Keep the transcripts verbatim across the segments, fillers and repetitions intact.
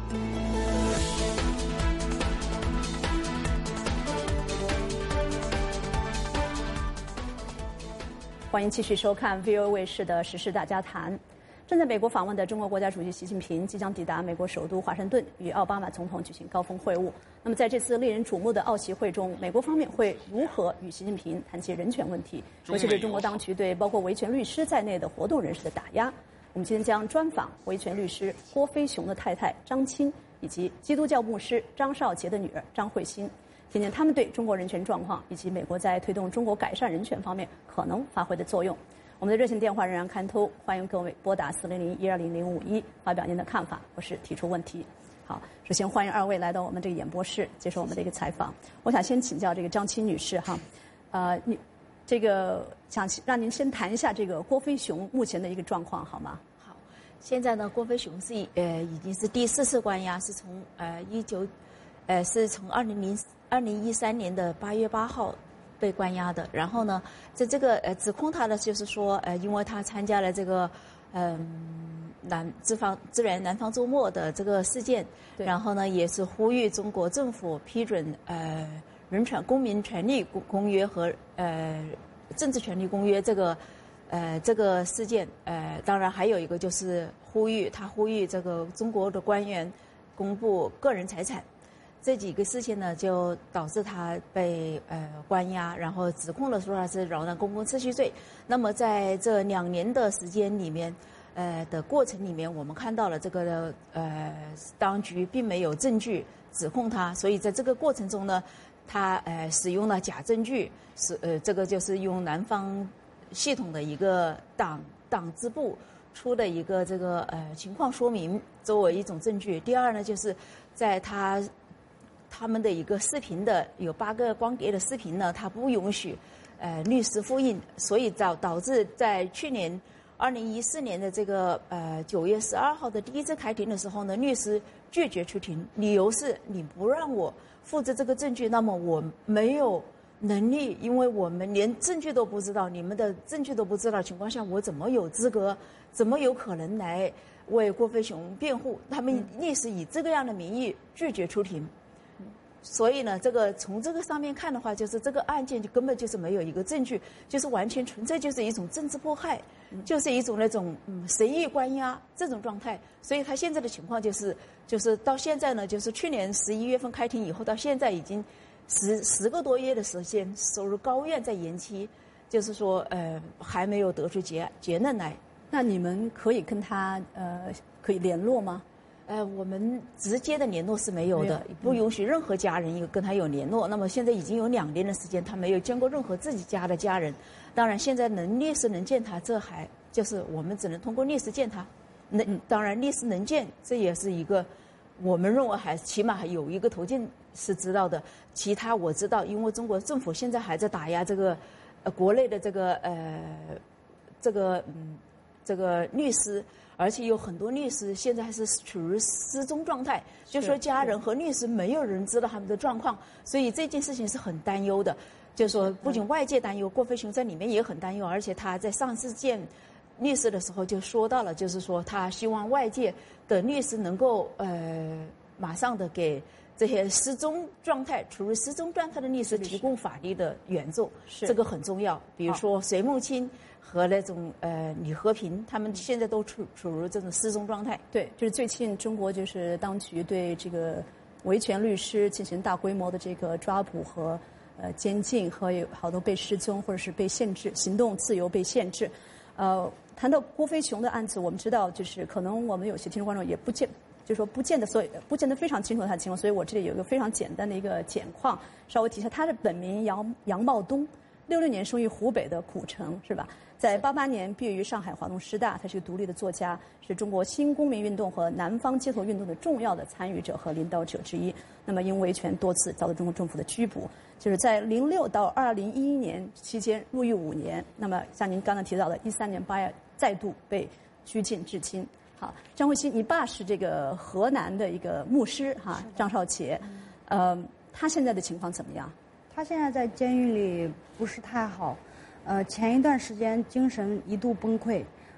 欢迎继续收看 V O A 卫视的时事大家谈。正在美国访问的中国国家主席习近平即将抵达美国首都华盛顿，与奥巴马总统举行高峰会晤。那么在这次令人瞩目的奥习会中，美国方面会如何与习近平谈及人权问题，尤其是中国当局对包括维权律师在内的活动人士的打压？我们今天将专访维权律师郭飞雄的太太张青，以及基督教牧师张少杰的女儿张慧欣，听听他们对中国人权状况以及美国在推动中国改善人权方面可能发挥的作用。我们的热线电话仍然开通，欢迎各位拨打四零零一二零零五一发表您的看法或是提出问题。好，首先欢迎二位来到我们这个演播室接受我们的一个采访。我想先请教这个张青女士哈，呃，你这个想让您先谈一下这个郭飞雄目前的一个状况好吗？ 好，现在呢，郭飞雄是呃已经是第四次关押，是从呃一九呃是从二零零二零一三年的八月八号。被关押的，然后呢，在这个呃指控他的就是说，呃，因为他参加了这个，嗯、呃，南资方资源南方周末的这个事件，然后呢，也是呼吁中国政府批准呃人权公民权利公公约和呃政治权利公约这个呃这个事件，呃，当然还有一个就是呼吁他呼吁这个中国的官员公布个人财产。这几个事情呢，就导致他被呃关押，然后指控了说他是扰乱公共秩序罪。那么在这两年的时间里面，呃的过程里面，我们看到了这个呃当局并没有证据指控他，所以在这个过程中呢，他呃使用了假证据，是呃这个就是用南方系统的一个党党支部出的一个这个呃情况说明作为一种证据。第二呢，就是在他。他们的一个视频的有八个光碟的视频呢，他不允许，呃，律师复印，所以导导致在去年二零一四年的这个呃九月十二号的第一次开庭的时候呢，律师拒绝出庭，理由是你不让我复制这个证据，那么我没有能力，因为我们连证据都不知道，你们的证据都不知道的情况下，我怎么有资格，怎么有可能来为郭飞雄辩护？他们律师以这个样的名义拒绝出庭。所以呢，这个从这个上面看的话，就是这个案件就根本就是没有一个证据，就是完全纯粹就是一种政治迫害，就是一种那种嗯随意关押这种状态。所以他现在的情况就是，就是到现在呢，就是去年十一月份开庭以后，到现在已经十十个多月的时间，首尔高院在延期，就是说呃还没有得出结结论来。 那你们可以跟他呃可以联络吗？ 呃，我们直接的联络是没有的，不允许任何家人有跟他有联络。那么现在已经有两年的时间，他没有见过任何自己家的家人。当然，现在能律师能见他，这还就是我们只能通过律师见他。那当然，律师能见，这也是一个我们认为还起码还有一个途径是知道的。其他我知道，因为中国政府现在还在打压这个呃国内的这个呃这个嗯这个律师。而且有很多律师现在还是处于失踪状态，就说家人和律师没有人知道他们的状况，所以这件事情是很担忧的。就说不仅外界担忧，郭飞雄在里面也很担忧，而且他在上次见律师的时候就说到了，就是说他希望外界的律师能够呃马上的给这些失踪状态、处于失踪状态的律师提供法律的援助，这个很重要。比如说隋木青和那种呃李和平，他们现在都处处于这种失踪状态。 对，就是最近中国就是当局对这个维权律师进行大规模的这个抓捕和呃监禁，和有好多被失踪或者是被限制行动自由被限制。呃，谈到郭飞雄的案子，我们知道就是可能我们有些听众观众也不见。就是说不见得所以不见得非常清楚他的情况，所以我这里有一个非常简单的一个简况，稍微提一下。他的本名杨杨茂东，六六年生于湖北的古城，是吧？在八八年毕业于上海华东师大，他是个独立的作家，是中国新公民运动和南方街头运动的重要的参与者和领导者之一。那么因维权多次遭到中国政府的拘捕，就是在零六到二零一一年期间入狱五年。那么像您刚才提到的，一三年八月再度被拘禁至今。好，张慧欣，你爸是这个河南的一个牧师哈，张少杰，呃，他现在的情况怎么样？ 他现在在监狱里不是太好，呃，前一段时间精神一度崩溃，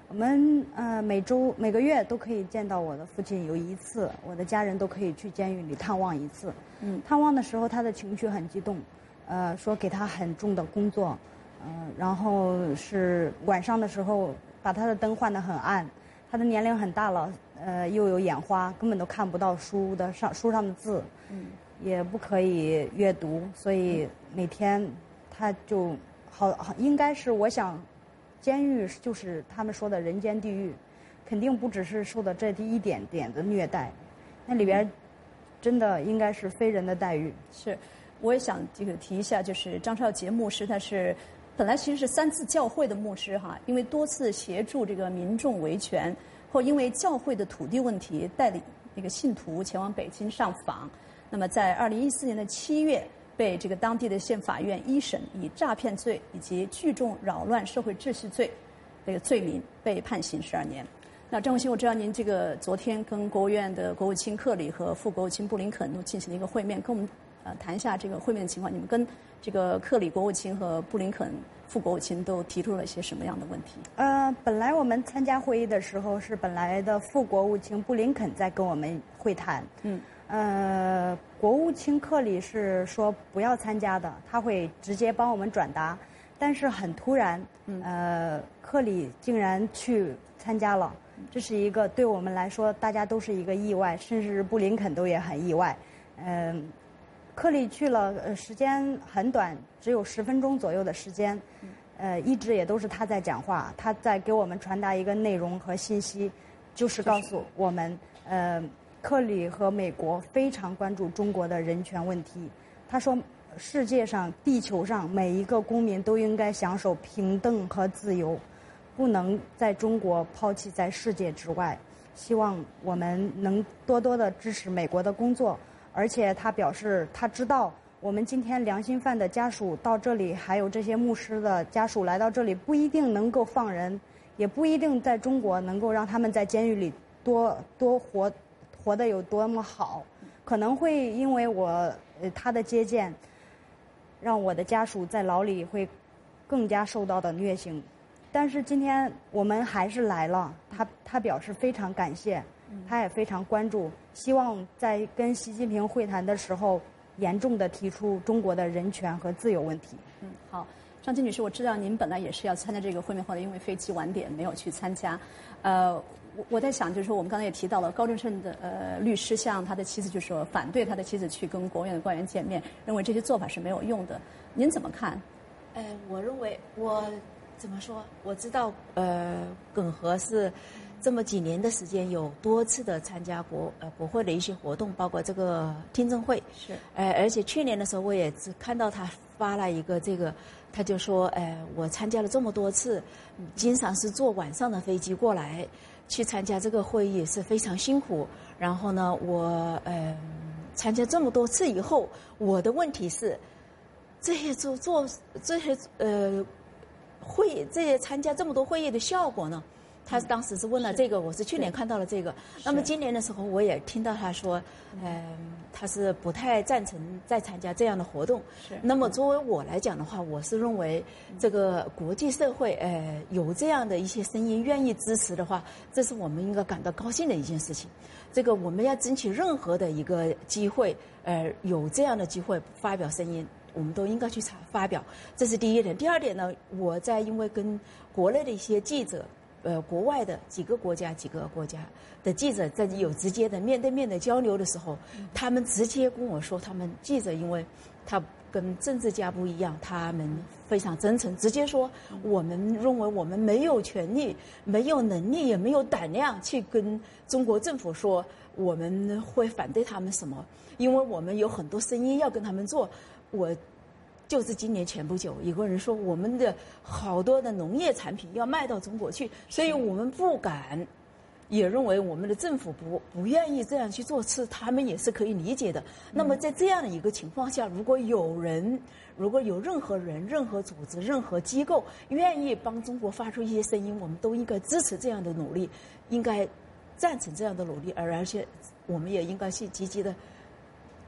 我们呃每周每个月都可以见到我的父亲有一次，我的家人都可以去监狱里探望一次。嗯，探望的时候他的情绪很激动，呃，说给他很重的工作，嗯、呃，然后是晚上的时候把他的灯换得很暗，他的年龄很大了，呃，又有眼花，根本都看不到书的上书上的字，嗯，也不可以阅读，所以每天他就好好应该是我想。监狱就是他们说的人间地狱，肯定不只是受的这一点点的虐待，那里边真的应该是非人的待遇。 是，我也想这个提一下，就是张少杰牧师，他是本来其实是三次教会的牧师哈，因为多次协助这个民众维权，或因为教会的土地问题，带领那个信徒前往北京上访。那么在二零一四年的七月。被这个当地的县法院一审以诈骗罪以及聚众扰乱社会秩序罪这个罪名被判刑十二年。那张文新，我知道您这个昨天跟国务院的国务卿克里和副国务卿布林肯都进行了一个会面，跟我们呃谈一下这个会面的情况。你们跟这个克里国务卿和布林肯副国务卿都提出了一些什么样的问题？ 呃，本来我们参加会议的时候是本来的副国务卿布林肯在跟我们会谈。嗯。呃，国务卿克里是说不要参加的，他会直接帮我们转达。但是很突然，呃，克里竟然去参加了，这是一个对我们来说大家都是一个意外，甚至布林肯都也很意外。嗯、呃，克里去了，呃，时间很短，只有十分钟左右的时间，呃，一直也都是他在讲话，他在给我们传达一个内容和信息，就是告诉我们，呃。克里和美国非常关注中国的人权问题。他说，世界上、地球上每一个公民都应该享受平等和自由，不能在中国抛弃在世界之外。希望我们能多多的支持美国的工作。而且他表示，他知道我们今天良心犯的家属到这里，还有这些牧师的家属来到这里，不一定能够放人，也不一定在中国能够让他们在监狱里多多活。活得有多么好，可能会因为我呃他的接见，让我的家属在牢里会更加受到的虐刑。但是今天我们还是来了，他他表示非常感谢，他也非常关注，希望在跟习近平会谈的时候，严重的提出中国的人权和自由问题。 嗯，好，张金女士，我知道您本来也是要参加这个会面，后来因为飞机晚点没有去参加，呃。我我在想，就是说，我们刚才也提到了高正胜的呃律师向他的妻子就说反对他的妻子去跟国务院的官员见面，认为这些做法是没有用的。您怎么看？ 呃，我认为我怎么说？我知道，呃，耿和是这么几年的时间有多次的参加国呃国会的一些活动，包括这个听证会。 是。 呃，而且去年的时候，我也只看到他发了一个这个，他就说，呃，我参加了这么多次，经常是坐晚上的飞机过来。去参加这个会议是非常辛苦，然后呢，我呃参加这么多次以后，我的问题是，这些做做这些呃会议，这些参加这么多会议的效果呢？他当时是问了这个，我是去年看到了这个。那么今年的时候，我也听到他说，嗯，他是不太赞成再参加这样的活动。 是。 那么作为我来讲的话，我是认为这个国际社会，呃，有这样的一些声音愿意支持的话，这是我们应该感到高兴的一件事情。这个我们要争取任何的一个机会，呃，有这样的机会发表声音。我们都应该去发表，这是第一点。第二点呢，我在因为跟国内的一些记者。呃，国外的几个国家、几个国家的记者在有直接的面对面的交流的时候，他们直接跟我说，他们记者因为他跟政治家不一样，他们非常真诚，直接说我们认为我们没有权利、没有能力、也没有胆量去跟中国政府说我们会反对他们什么，因为我们有很多声音要跟他们做。我。就是今年前不久，有个人说我们的好多的农业产品要卖到中国去，所以我们不敢，也认为我们的政府不不愿意这样去做，是他们也是可以理解的。那么在这样的一个情况下，如果有人，如果有任何人、任何组织、任何机构愿意帮中国发出一些声音，我们都应该支持这样的努力，应该赞成这样的努力，而而且我们也应该去积极的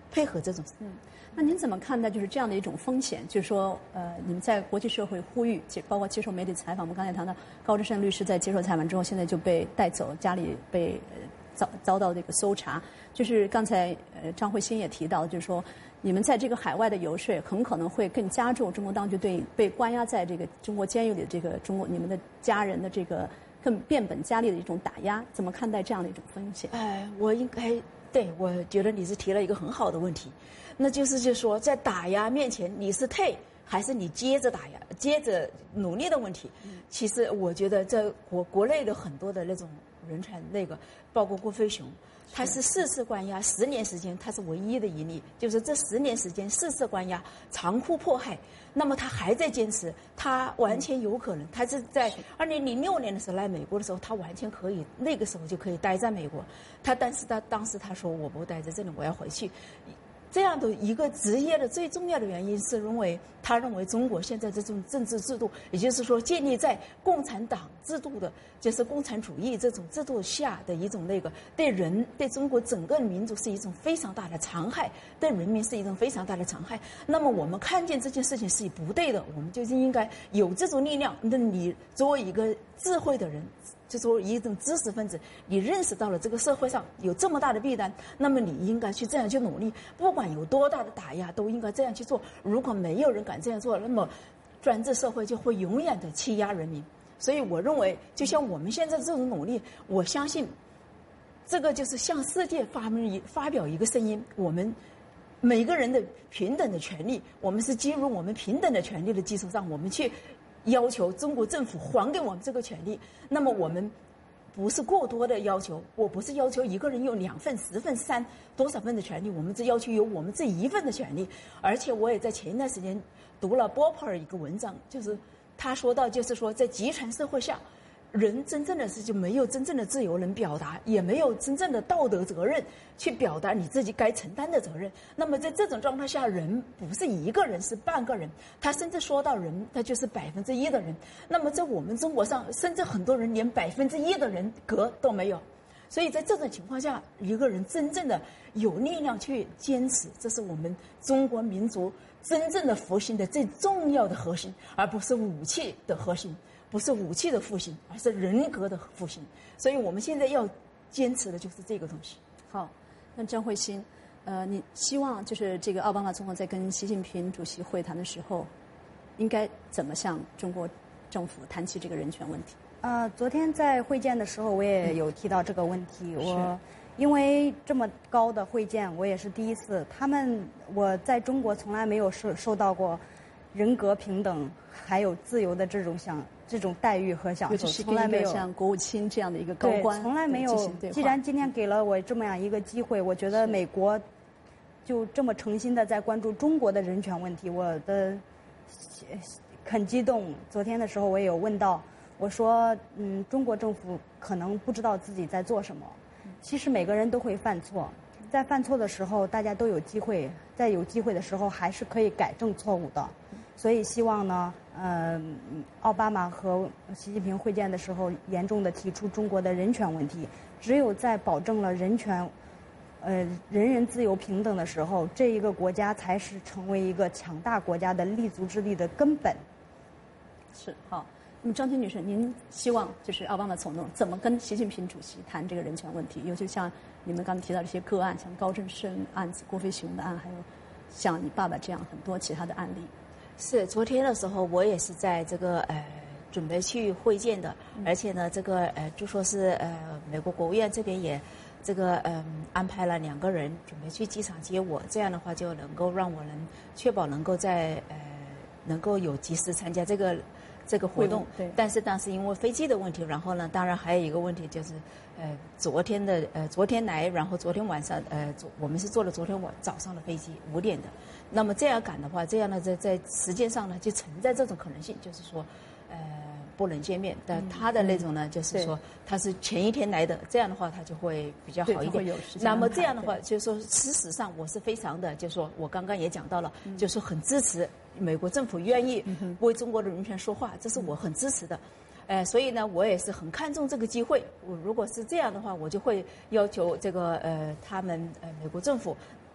配合这种。 嗯，那您怎么看待就是这样的一种风险？就是说，呃，你们在国际社会呼吁，包括接受媒体采访，我们刚才谈到高志胜律师在接受采访之后，现在就被带走，家里被呃遭遭到这个搜查。就是刚才呃张慧欣也提到，就是说你们在这个海外的游说，很可能会更加重中国当局对被关押在这个中国监狱里的这个中国你们的家人的这个更变本加厉的一种打压。怎么看待这样的一种风险？ 哎，我应该。对，我觉得你是提了一个很好的问题，那就是就说在打压面前，你是退还是你接着打压、接着努力的问题。其实我觉得在国国内的很多的那种人权那个，包括郭飞雄，他是四次关押，十年时间，他是唯一的一例，就是这十年时间四次关押，残酷迫害。那么他还在坚持，他完全有可能，他是在二零零六年的时候来美国的时候，他完全可以，那个时候就可以待在美国。他但是他当时他说我不待在这里，我要回去。这样的一个职业的最重要的原因是认为，他认为中国现在这种政治制度，也就是说建立在共产党制度的，就是共产主义这种制度下的一种那个，对人对中国整个民族是一种非常大的残害，对人民是一种非常大的残害。那么我们看见这件事情是不对的，我们就应该有这种力量。那你作为一个智慧的人，就说一种知识分子，你认识到了这个社会上有这么大的弊端，那么你应该去这样去努力，不管有多大的打压，都应该这样去做。如果没有人敢这样做，那么专制社会就会永远的欺压人民。所以我认为，就像我们现在这种努力，我相信这个就是向世界发明一发表一个声音，我们每个人的平等的权利，我们是基于我们平等的权利的基础上，我们去要求中国政府还给我们这个权利。那么我们不是过多的要求，我不是要求一个人有两份、十份、三多少份的权利，我们只要求有我们这一份的权利。而且我也在前一段时间读了波普尔一个文章，就是他说到，就是说在集权社会下，人真正的是就没有真正的自由能表达，也没有真正的道德责任去表达你自己该承担的责任。那么在这种状态下，人不是一个人，是半个人，他甚至说到人，他就是百分之一的人。那么在我们中国上，甚至很多人连百分之一的人格都没有。所以在这种情况下，一个人真正的有力量去坚持，这是我们中国民族真正的复兴的最重要的核心，而不是武器的核心，不是武器的复兴，而是人格的复兴。所以我们现在要坚持的就是这个东西。 好，那张慧欣，呃，你希望就是这个奥巴马总统在跟习近平主席会谈的时候，应该怎么向中国政府谈起这个人权问题？ 呃，昨天在会见的时候，我也有提到这个问题。嗯、我因为这么高的会见，我也是第一次。他们我在中国从来没有受受到过人格平等还有自由的这种享这种待遇和享受，从来没有像国务卿这样的一个高官， 从来没有。既然今天给了我这么样一个机会，我觉得美国就这么诚心的在关注中国的人权问题，我的很激动。昨天的时候我也有问到。我说，嗯，中国政府可能不知道自己在做什么。其实每个人都会犯错，在犯错的时候，大家都有机会，在有机会的时候还是可以改正错误的。所以希望呢，呃，奥巴马和习近平会见的时候，严重的提出中国的人权问题。只有在保证了人权，呃，人人自由平等的时候，这一个国家才是成为一个强大国家的立足之地的根本。 是，好。那么张军女士，您希望就是奥巴马总统怎么跟习近平主席谈这个人权问题？尤其像你们刚才提到这些个案，像高振胜案子、郭飞雄的案，还有像你爸爸这样很多其他的案例。 是，昨天的时候我也是在这个呃准备去会见的，嗯、而且呢，这个呃就说是呃美国国务院这边也这个嗯、呃、安排了两个人准备去机场接我，这样的话就能够让我能确保能够在呃能够有及时参加这个。这个活动， 对， 但是当时因为飞机的问题，然后呢，当然还有一个问题就是，呃，昨天的呃，昨天来，然后昨天晚上，呃，我们是坐了昨天晚早上的飞机，五点的。那么这样赶的话，这样呢，在在时间上呢，就存在这种可能性，就是说，呃，不能见面。但他的那种呢，嗯、就是说他是前一天来的，这样的话他就会比较好一点。那么这样的话，就是说，事实上我是非常的，就是说我刚刚也讲到了，嗯、就是很支持。美国政府愿意为中国的人权说话，这是我很支持的，呃，所以呢，我也是很看重这个机会。我如果是这样的话，我就会要求这个呃，他们呃，美国政府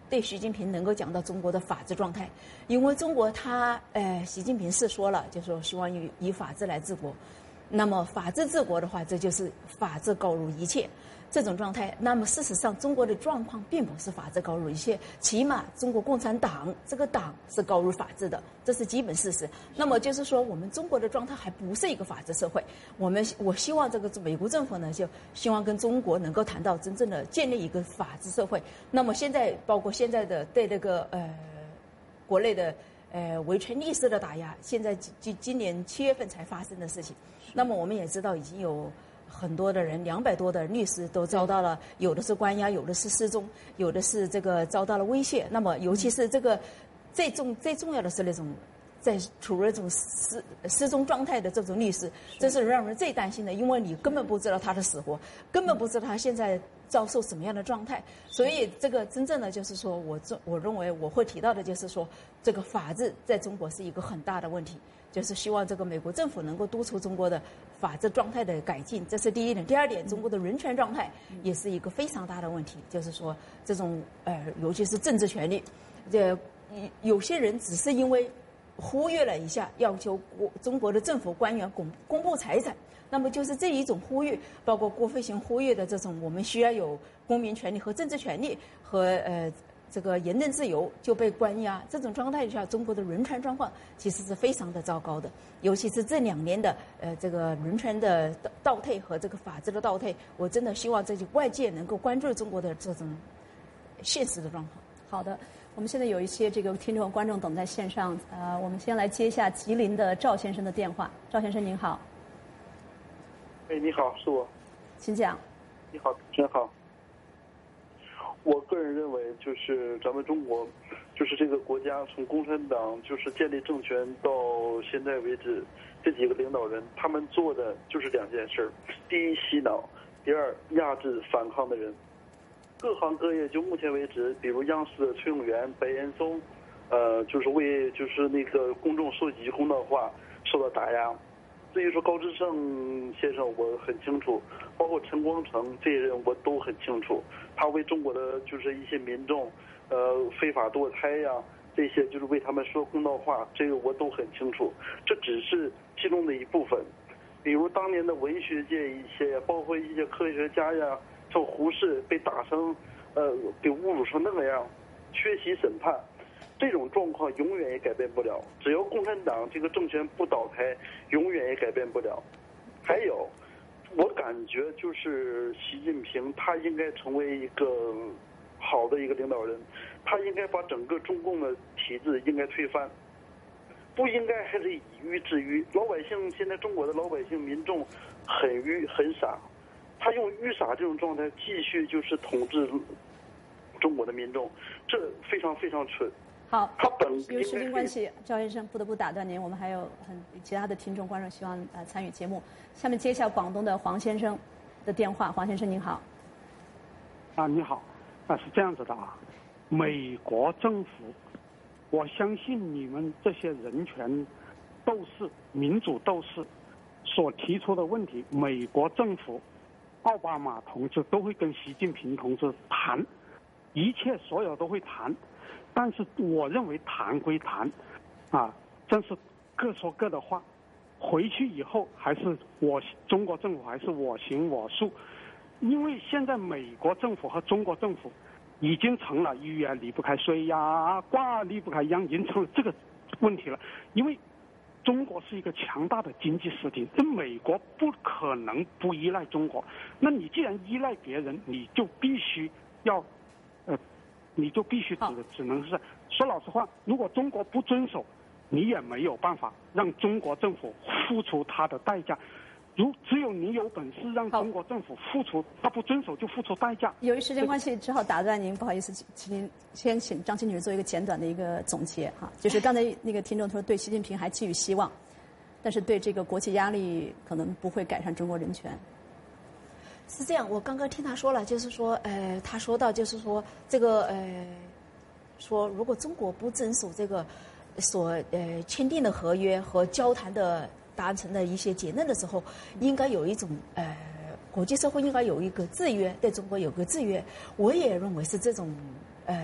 对习近平能够讲到中国的法治状态，因为中国他呃，习近平是说了，就说希望以以法治来治国。那么法治治国的话，这就是法治高于一切这种状态。那么事实上，中国的状况并不是法治高于一切，起码中国共产党这个党是高于法治的，这是基本事实。那么就是说，我们中国的状态还不是一个法治社会。我们我希望这个美国政府呢，就希望跟中国能够谈到真正的建立一个法治社会。那么现在包括现在的对这个呃国内的呃维权律师的打压，现在今今年七月份才发生的事情。那么我们也知道，已经有很多的人，两百多的律师都遭到了，有的是关押，有的是失踪，有的是这个遭到了威胁。那么，尤其是这个最重最重要的是那种在处于这种失失踪状态的这种律师，这是让人最担心的，因为你根本不知道他的死活，根本不知道他现在遭受什么样的状态。所以，这个真正的就是说，我这我认为我会提到的就是说，这个法治在中国是一个很大的问题。就是希望这个美国政府能够督促中国的法治状态的改进，这是第一点。第二点，中国的人权状态也是一个非常大的问题。就是说，这种呃，尤其是政治权利，这有些人只是因为忽略了一下，要求国中国的政府官员公公布财产，那么就是这一种呼吁，包括郭飞行呼吁的这种，我们需要有公民权利和政治权利和呃。这个言论自由就被关押，这种状态下，中国的人权状况其实是非常的糟糕的。尤其是这两年的呃这个人权的倒退和这个法治的倒退，我真的希望这些外界能够关注中国的这种现实的状况。 好的，我们现在有一些这个听众和观众等在线上，呃，我们先来接一下吉林的赵先生的电话。赵先生您好。 哎，你好，是我。 请讲。 你好，真好。我个人认为，就是咱们中国，就是这个国家从共产党就是建立政权到现在为止，这几个领导人他们做的就是两件事：第一，洗脑；第二，压制反抗的人。各行各业就目前为止，比如央视的崔永元、白岩松，呃，就是为就是那个公众搜集公道话受到打压。至于说高志胜先生，我很清楚，包括陈光诚这些人，我都很清楚，他为中国的就是一些民众，呃，非法堕胎呀，这些就是为他们说公道话，这个我都很清楚。这只是其中的一部分，比如当年的文学界一些，包括一些科学家呀，像胡适被打成，呃，被侮辱成那个样，缺席审判。这种状况永远也改变不了，只要共产党这个政权不倒台，永远也改变不了。还有，我感觉就是习近平他应该成为一个好的一个领导人，他应该把整个中共的体制应该推翻，不应该还是以愚治愚。老百姓现在中国的老百姓民众很愚很傻，他用愚傻这种状态继续就是统治中国的民众，这非常非常蠢。 好， 他本由于时间关系，赵先生不得不打断您。我们还有很其他的听众观众希望呃参与节目。下面接下广东的黄先生的电话。黄先生您好。 啊，你好，啊是这样子的啊，美国政府，我相信你们这些人权斗士、民主斗士所提出的问题，美国政府、奥巴马同志都会跟习近平同志谈，一切所有都会谈。但是我认为谈归谈，啊，真是各说各的话。回去以后还是我中国政府还是我行我素，因为现在美国政府和中国政府已经成了鱼啊离不开水呀，瓜离不开秧，已经成了这个问题了。因为中国是一个强大的经济实体，这美国不可能不依赖中国。那你既然依赖别人，你就必须要，呃。你就必须只只能是说老实话，如果中国不遵守，你也没有办法让中国政府付出它的代价。如只有你有本事让中国政府付出，他不遵守就付出代价。 由于时间关系，只好打断您，不好意思，请您先请张青女士做一个简短的一个总结哈。就是刚才那个听众说对习近平还寄予希望，但是对这个国际压力可能不会改善中国人权。 是这样，我刚刚听他说了，就是说，呃，他说到就是说，这个呃，说如果中国不遵守这个所呃签订的合约和交谈的达成的一些结论的时候，应该有一种呃，国际社会应该有一个制约，对中国有个制约。我也认为是这种呃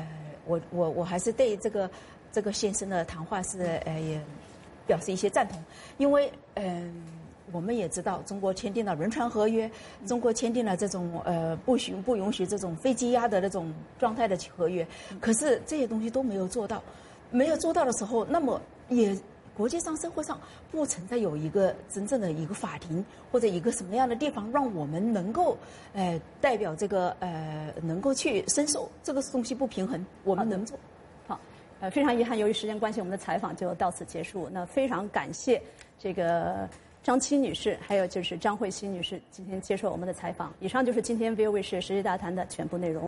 我我我还是对这个这个先生的谈话是呃也表示一些赞同，因为嗯。呃我们也知道，中国签订了仁川合约，中国签订了这种呃不许不允许这种非羁押的那种状态的合约，可是这些东西都没有做到，没有做到的时候，那么也国际上社会上不存在有一个真正的一个法庭或者一个什么样的地方，让我们能够呃代表这个呃能够去申诉，这个东西不平衡，我们能做。 好，呃，非常遗憾，由于时间关系，我们的采访就到此结束。那非常感谢这个张七女士，还有就是张慧欣女士今天接受我们的采访。以上就是今天 V O 卫视时事大谈的全部内容。